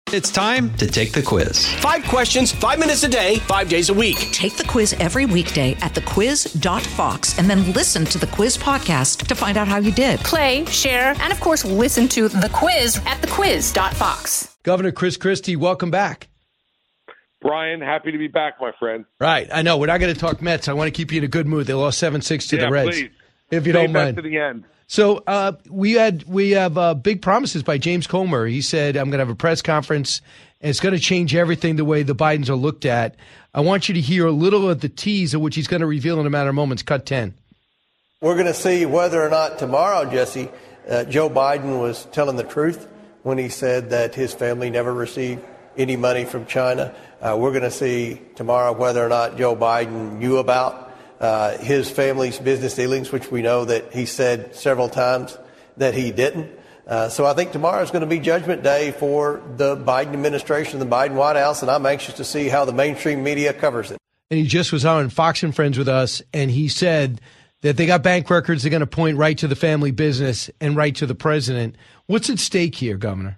It's time to take the quiz. 5 questions, 5 minutes a day, 5 days a week. Take the quiz every weekday at thequiz.fox and then listen to the quiz podcast to find out how you did. Play, share, and of course, listen to The Quiz at thequiz.fox. Governor Chris Christie, welcome back. Brian, happy to be back, my friend. Right. I know. We're not going to talk Mets. I want to keep you in a good mood. They lost 7-6 to the Reds. Please. If you Stay don't mind. to the end. So we have big promises by James Comer. He said, I'm going to have a press conference, and it's going to change everything the way the Bidens are looked at. I want you to hear a little of the tease of which he's going to reveal in a matter of moments. Cut 10. We're going to see whether or not tomorrow, Jesse, Joe Biden was telling the truth when he said that his family never received any money from China. We're going to see tomorrow whether or not Joe Biden knew about his family's business dealings, which we know that he said several times that he didn't. So I think tomorrow is going to be Judgment Day for the Biden administration, the Biden White House, and I'm anxious to see how the mainstream media covers it. And he just was on Fox and Friends with us, and he said that they got bank records. They're going to point right to the family business and right to the president. What's at stake here, Governor?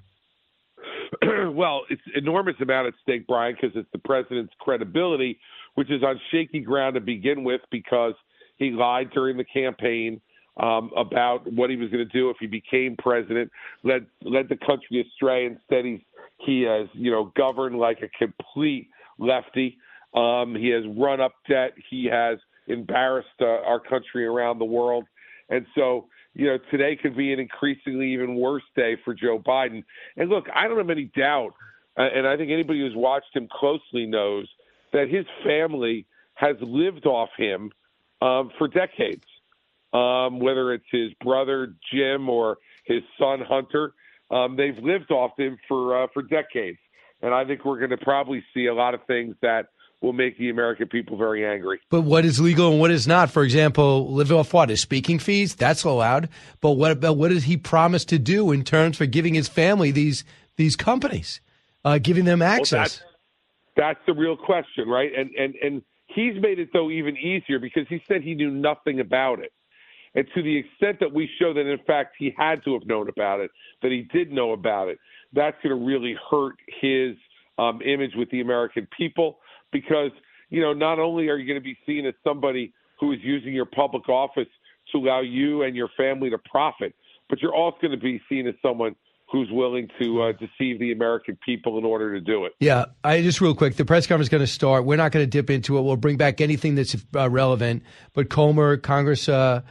Well, it's enormous amount at stake, Brian, because it's the president's credibility, which is on shaky ground to begin with because he lied during the campaign about what he was going to do if he became president, led the country astray. Instead, he has governed like a complete lefty. He has run up debt. He has embarrassed our country around the world. And so, today could be an increasingly even worse day for Joe Biden. And look, I don't have any doubt, and I think anybody who's watched him closely knows that his family has lived off him for decades. Whether it's his brother Jim or his son Hunter, they've lived off him for decades. And I think we're going to probably see a lot of things that will make the American people very angry. But what is legal and what is not? For example, live off what? His speaking fees? That's allowed. But what does he promise to do in terms for giving his family these companies, giving them access? Well, that's the real question, right? And he's made it, though, even easier because he said he knew nothing about it. And to the extent that we show that, in fact, he had to have known about it, that he did know about it, that's going to really hurt his image with the American people because, not only are you going to be seen as somebody who is using your public office to allow you and your family to profit, but you're also going to be seen as someone who's willing to deceive the American people in order to do it. Yeah, just real quick, the press conference is going to start. We're not going to dip into it. We'll bring back anything that's relevant. But Comer, Congressman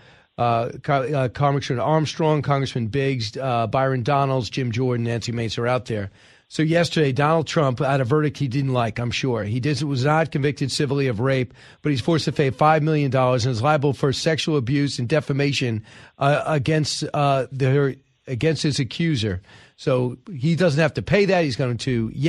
Armstrong, Congressman Biggs, Byron Donalds, Jim Jordan, Nancy Mace are out there. So yesterday, Donald Trump had a verdict he didn't like, I'm sure. He was not convicted civilly of rape, but he's forced to pay $5 million and is liable for sexual abuse and defamation against his accuser. So he doesn't have to pay that. He's going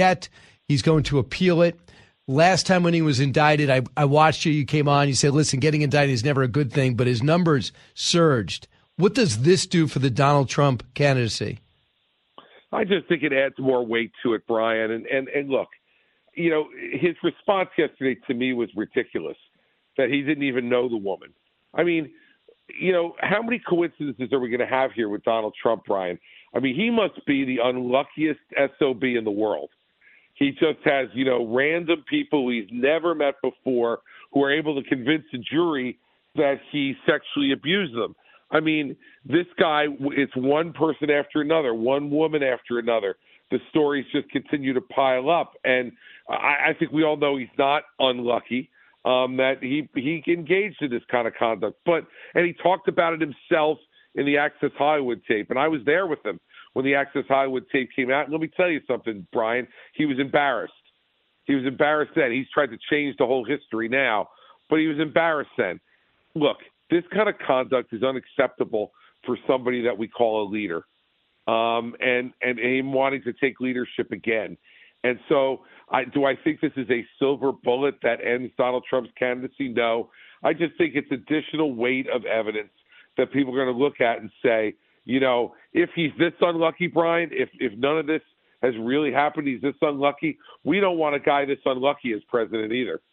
to appeal it. Last time when he was indicted, I watched you. You came on. You said, listen, getting indicted is never a good thing, but his numbers surged. What does this do for the Donald Trump candidacy? I just think it adds more weight to it, Brian. And look, his response yesterday to me was ridiculous, that he didn't even know the woman. I mean, how many coincidences are we going to have here with Donald Trump, Brian? I mean, he must be the unluckiest SOB in the world. He just has, random people he's never met before who are able to convince a jury that he sexually abused them. I mean, this guy, it's one person after another, one woman after another. The stories just continue to pile up. And I think we all know he's not unlucky, that he engaged in this kind of conduct. And he talked about it himself in the Access Hollywood tape. And I was there with him when the Access Hollywood tape came out. And let me tell you something, Brian. He was embarrassed. He was embarrassed then. He's tried to change the whole history now, but he was embarrassed then. Look, this kind of conduct is unacceptable for somebody that we call a leader, and him wanting to take leadership again. And so do I think this is a silver bullet that ends Donald Trump's candidacy? No. I just think it's additional weight of evidence that people are going to look at and say, if he's this unlucky, Brian, if none of this has really happened, he's this unlucky, we don't want a guy this unlucky as president either.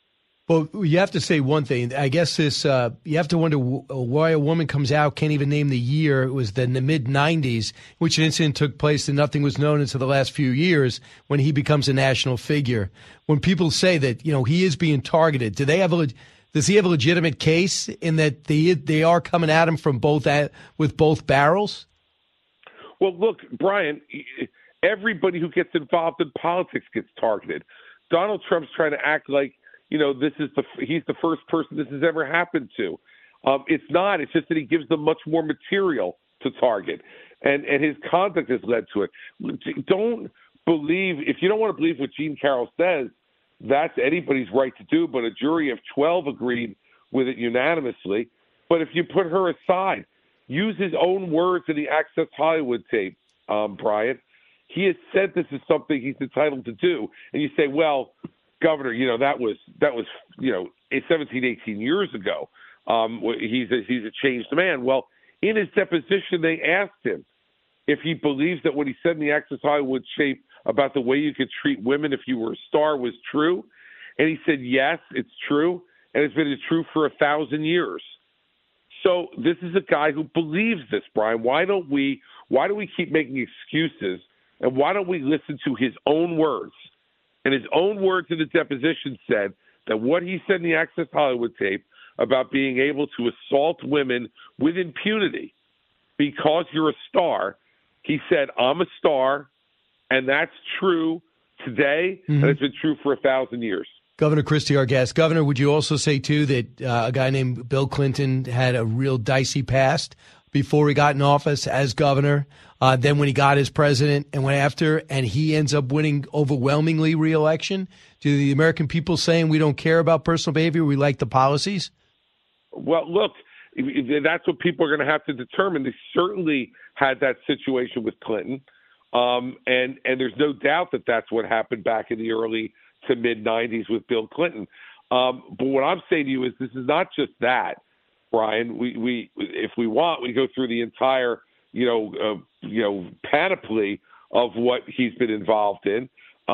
Well, you have to say one thing. I guess this, you have to wonder why a woman comes out, can't even name the year. It was in the mid-'90s, which an incident took place and nothing was known until the last few years when he becomes a national figure. When people say that, he is being targeted, does he have a legitimate case in that they are coming at him from with both barrels? Well, look, Brian, everybody who gets involved in politics gets targeted. Donald Trump's trying to act like, he's the first person this has ever happened to. It's not. It's just that he gives them much more material to target, and his conduct has led to it. Don't believe, if you don't want to believe what Jean Carroll says, that's anybody's right to do, but a jury of 12 agreed with it unanimously. But if you put her aside, use his own words in the Access Hollywood tape, Brian. He has said this is something he's entitled to do. And you say, well, Governor, that was 17, 18 years ago. He's a changed man. Well, in his deposition, they asked him if he believes that what he said in the Access Hollywood tape about the way you could treat women if you were a star was true. And he said, yes, it's true. And it's been true for 1,000 years. So this is a guy who believes this, Brian. Why do we keep making excuses? And why don't we listen to his own words? And his own words in the deposition said that what he said in the Access Hollywood tape about being able to assault women with impunity because you're a star, he said, I'm a star, and that's true today, and it's been true for 1,000 years. Governor Christie, our guest. Governor, would you also say, too, that a guy named Bill Clinton had a real dicey past before he got in office as governor, then when he got as president and went after, and he ends up winning overwhelmingly re-election? Do the American people saying we don't care about personal behavior, we like the policies? Well, look, that's what people are going to have to determine. They certainly had that situation with Clinton, and there's no doubt that that's what happened back in the early to mid-'90s with Bill Clinton. But what I'm saying to you is this is not just that, Brian. We if we want, we go through the entire panoply of what he's been involved in,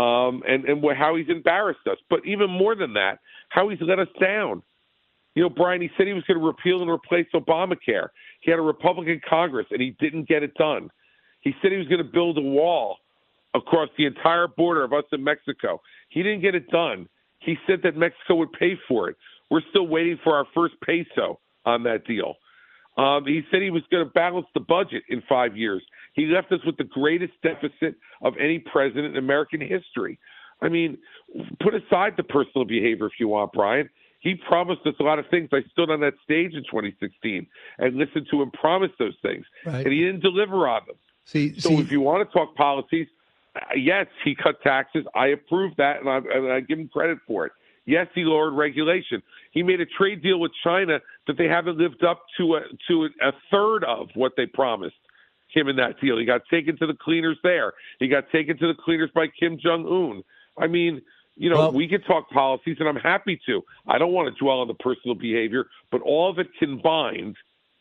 and how he's embarrassed us. But even more than that, how he's let us down. Brian, he said he was going to repeal and replace Obamacare. He had a Republican Congress, and he didn't get it done. He said he was going to build a wall across the entire border of us and Mexico. He didn't get it done. He said that Mexico would pay for it. We're still waiting for our first peso on that deal. He said he was going to balance the budget in 5 years. He left us with the greatest deficit of any president in American history. I mean, put aside the personal behavior if you want, Brian. He promised us a lot of things. I stood on that stage in 2016 and listened to him promise those things, and he didn't deliver on them. So if you want to talk policies, yes, he cut taxes. I approve that, and I give him credit for it. Yes, he lowered regulation. He made a trade deal with China that they haven't lived up to a third of what they promised him in that deal. He got taken to the cleaners there. He got taken to the cleaners by Kim Jong-un. I mean, we could talk policies, and I'm happy to. I don't want to dwell on the personal behavior, but all of it combined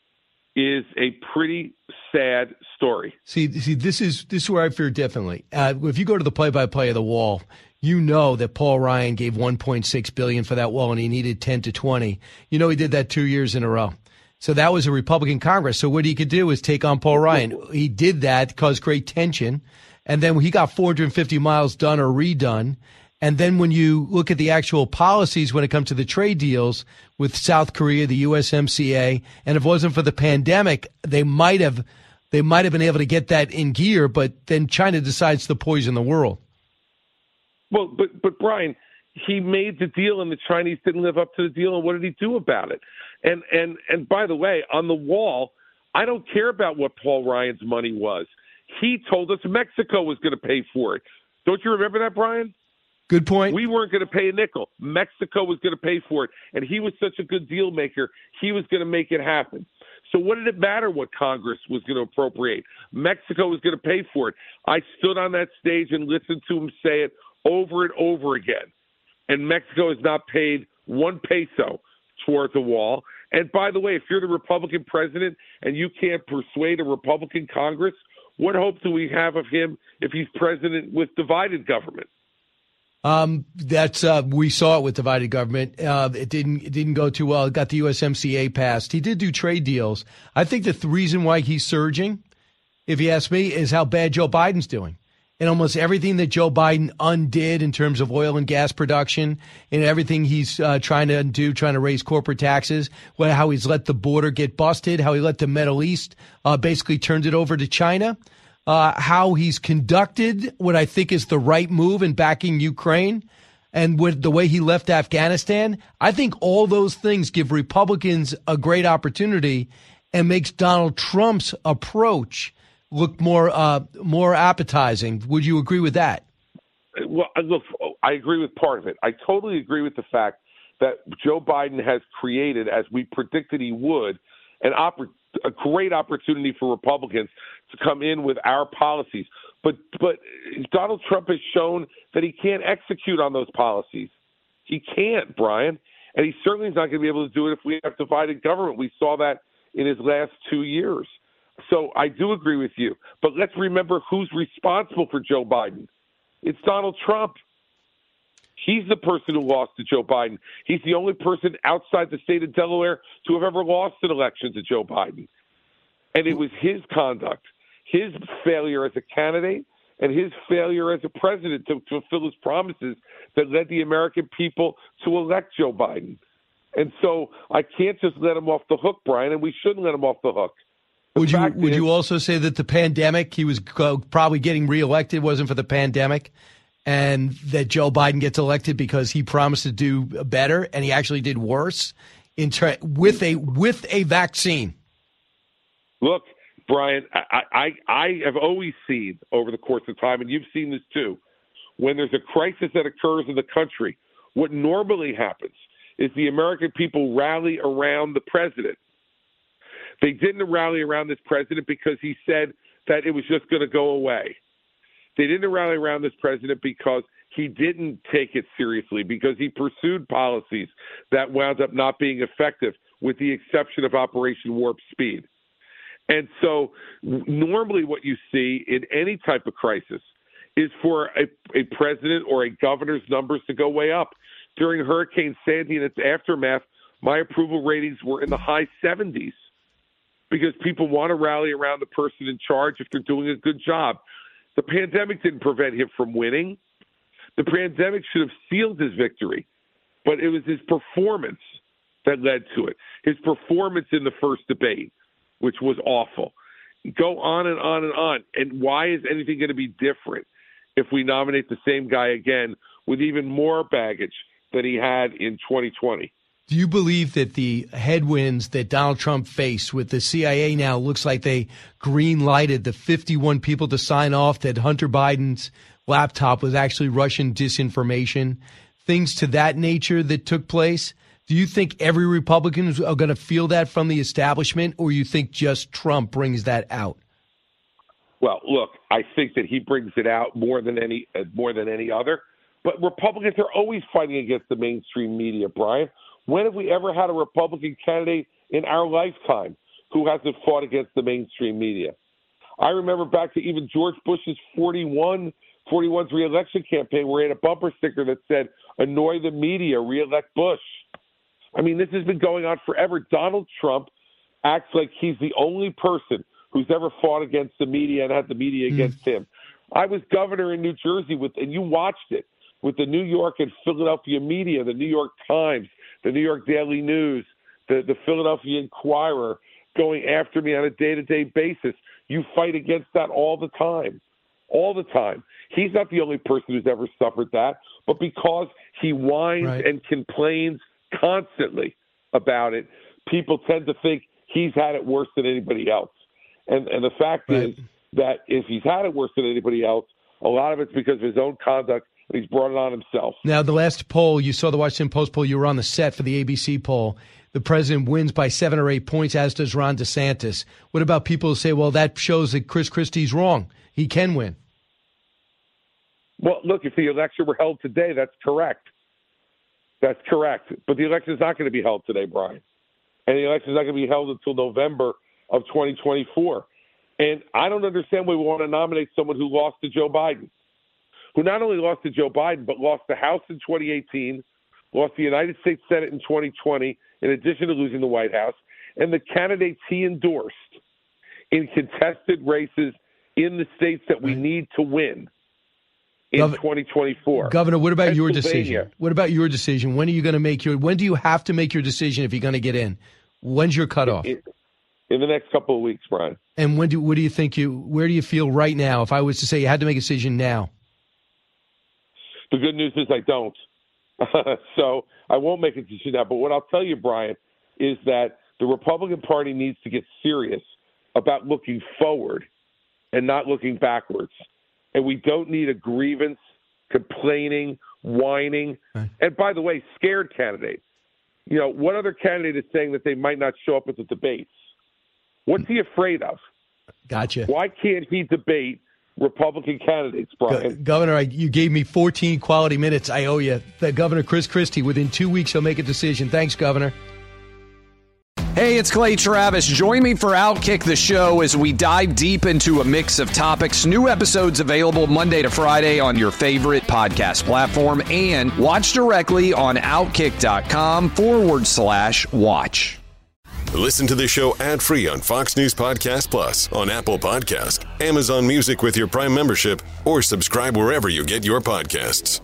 is a pretty sad story. See, this is where I fear differently. If you go to the play-by-play of the wall, you know that Paul Ryan gave $1.6 billion for that wall, and he needed 10 to 20. He did that 2 years in a row. So that was a Republican Congress. So what he could do is take on Paul Ryan. He did that, caused great tension, and then he got 450 miles done or redone. And then when you look at the actual policies when it comes to the trade deals with South Korea, the USMCA, and if it wasn't for the pandemic, they might have been able to get that in gear, but then China decides to poison the world. Well, but Brian, he made the deal and the Chinese didn't live up to the deal, and what did he do about it? And by the way, on the wall, I don't care about what Paul Ryan's money was. He told us Mexico was going to pay for it. Don't you remember that, Brian? Good point. We weren't going to pay a nickel. Mexico was going to pay for it. And he was such a good deal maker, he was going to make it happen. So what did it matter what Congress was going to appropriate? Mexico was going to pay for it. I stood on that stage and listened to him say it over and over again. And Mexico has not paid one peso toward the wall. And by the way, if you're the Republican president and you can't persuade a Republican Congress, what hope do we have of him if he's president with divided government? We saw it with divided government. It didn't go too well. It got the USMCA passed. He did do trade deals. I think the reason why he's surging, if you ask me, is how bad Joe Biden's doing. And almost everything that Joe Biden undid in terms of oil and gas production and everything he's trying to undo, trying to raise corporate taxes, how he's let the border get busted, how he let the Middle East basically turned it over to China, how he's conducted what I think is the right move in backing Ukraine, and with the way he left Afghanistan. I think all those things give Republicans a great opportunity and makes Donald Trump's approach look more appetizing. Would you agree with that? Well, look, I agree with part of it. I totally agree with the fact that Joe Biden has created, as we predicted he would, a great opportunity for Republicans to come in with our policies. But Donald Trump has shown that he can't execute on those policies. He can't, Brian. And he certainly is not going to be able to do it if we have divided government. We saw that in his last 2 years. So I do agree with you. But let's remember who's responsible for Joe Biden. It's Donald Trump. He's the person who lost to Joe Biden. He's the only person outside the state of Delaware to have ever lost an election to Joe Biden. And it was his conduct, his failure as a candidate, and his failure as a president to fulfill his promises that led the American people to elect Joe Biden. And so I can't just let him off the hook, Brian, and we shouldn't let him off the hook. Would you also say that the pandemic, he was probably getting reelected, wasn't for the pandemic, and that Joe Biden gets elected because he promised to do better and he actually did worse with a vaccine? Look, Brian, I have always seen over the course of time, and you've seen this too, when there's a crisis that occurs in the country, what normally happens is the American people rally around the president. They didn't rally around this president because he said that it was just going to go away. They didn't rally around this president because he didn't take it seriously, because he pursued policies that wound up not being effective, with the exception of Operation Warp Speed. And so normally what you see in any type of crisis is for a president or a governor's numbers to go way up. During Hurricane Sandy and its aftermath, my approval ratings were in the high 70s. Because people want to rally around the person in charge if they're doing a good job. The pandemic didn't prevent him from winning. The pandemic should have sealed his victory, but it was his performance that led to it. His performance in the first debate, which was awful. Go on and on and on. And why is anything going to be different if we nominate the same guy again with even more baggage than he had in 2020? Do you believe that the headwinds that Donald Trump faced with the CIA now looks like they green-lighted the 51 people to sign off that Hunter Biden's laptop was actually Russian disinformation, things to that nature that took place? Do you think every Republican is going to feel that from the establishment, or you think just Trump brings that out? Well, look, I think that he brings it out more than any other. But Republicans are always fighting against the mainstream media, Brian. When have we ever had a Republican candidate in our lifetime who hasn't fought against the mainstream media? I remember back to even George Bush's 41's reelection campaign, where he had a bumper sticker that said, "Annoy the media, reelect Bush." I mean, this has been going on forever. Donald Trump acts like he's the only person who's ever fought against the media and had the media against him. I was governor in New Jersey and you watched it, with the New York and Philadelphia media, the New York Times, the New York Daily News, the Philadelphia Inquirer going after me on a day-to-day basis. You fight against that all the time. All the time. He's not the only person who's ever suffered that, but because he whines and complains constantly about it, people tend to think he's had it worse than anybody else. And the fact is that if he's had it worse than anybody else, a lot of it's because of his own conduct. He's brought it on himself. Now, the last poll, you saw the Washington Post poll. You were on the set for the ABC poll. The president wins by 7 or 8 points, as does Ron DeSantis. What about people who say, well, that shows that Chris Christie's wrong? He can win. Well, look, if the election were held today, that's correct. That's correct. But the election is not going to be held today, Brian. And the election is not going to be held until November of 2024. And I don't understand why we want to nominate someone who lost to Joe Biden, who not only lost to Joe Biden, but lost the House in 2018, lost the United States Senate in 2020, in addition to losing the White House, and the candidates he endorsed in contested races in the states that we need to win in 2024. Governor, what about your decision? What about your decision? When are you going to make when do you have to make your decision if you're going to get in? When's your cutoff? In the next couple of weeks, Brian. And what do you think where do you feel right now? If I was to say you had to make a decision now. The good news is I don't. So I won't make a decision now. But what I'll tell you, Brian, is that the Republican Party needs to get serious about looking forward and not looking backwards. And we don't need a grievance, complaining, whining, and by the way, scared candidate. You know, what other candidate is saying that they might not show up at the debates? What's he afraid of? Gotcha. Why can't he debate Republican candidates, Brian? Governor, you gave me 14 quality minutes. I owe you. Governor Chris Christie, within 2 weeks, he'll make a decision. Thanks, Governor. Hey, it's Clay Travis. Join me for Outkick the Show as we dive deep into a mix of topics. New episodes available Monday to Friday on your favorite podcast platform, and watch directly on Outkick.com/watch. Listen to the show ad-free on Fox News Podcast Plus, on Apple Podcast, Amazon Music with your Prime membership, or subscribe wherever you get your podcasts.